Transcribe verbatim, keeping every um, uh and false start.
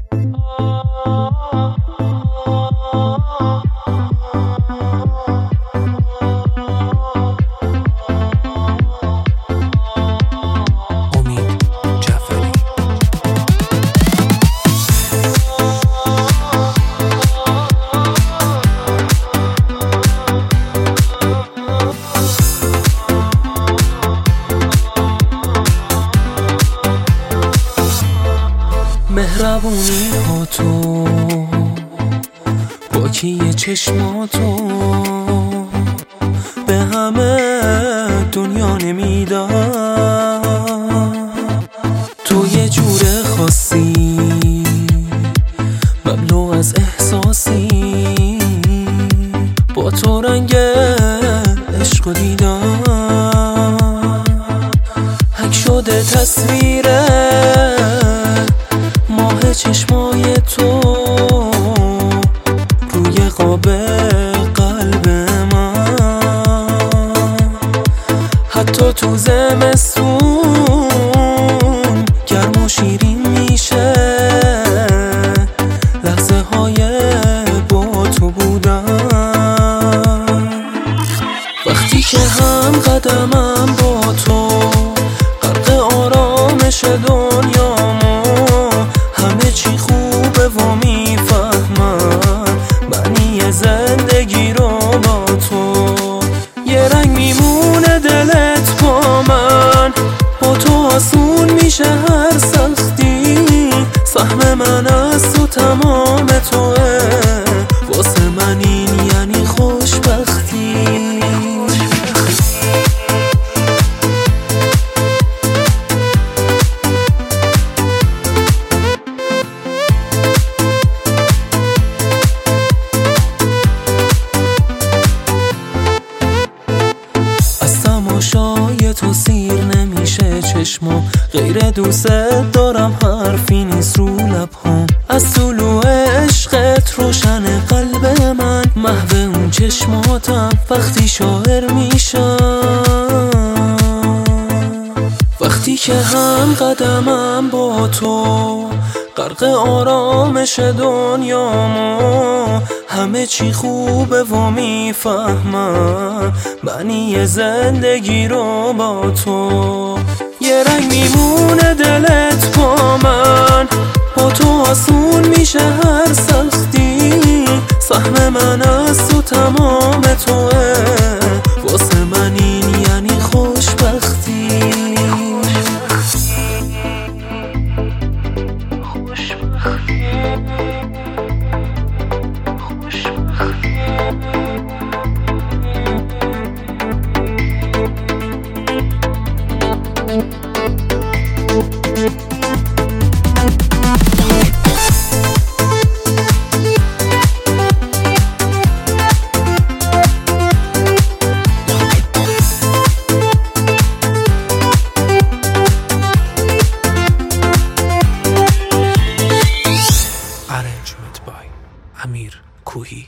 مهربونی ها تو، پاکی چشماتو به همه دنیا نمیدم. تو یه جور خاصی مملو از احساسی، با تو رنگ عشق دیدم. حک شده تصویره ماه چشمای تو روی قاب قلب من. حتی تو زمستون گرم و شیرین میشه لحظه های با تو بودن. وقتی که هم قدمم با تو غرق آرامش دنیامو، همه چی خوبه و میفهمم معنی زندگی رو با تو. یه رنگ میمونه دلت با من، با تو آسون میشه هر سختی. سهم من از تو تمام توه، واسه من این یعنی خوشبختی. تماشای تو سیر نمیشه چشمم، غیر دوست دارم حرفی نیست رو لبهام. از طلوع عشقت روشن قلب من، محو اون چشماتم وقتی شاعر میشم. وقتی که هم قدمم با تو غرق آرامش دنیامو، همه چی خوبه و میفهمم معنی زندگی رو با تو. یه رنگ میمونه دلت با من، با تو آسون میشه هر سختی. سهم من از تو تمام توه، واسه من این یعنی خوشبختی. Arrangement by Amir Kuhi.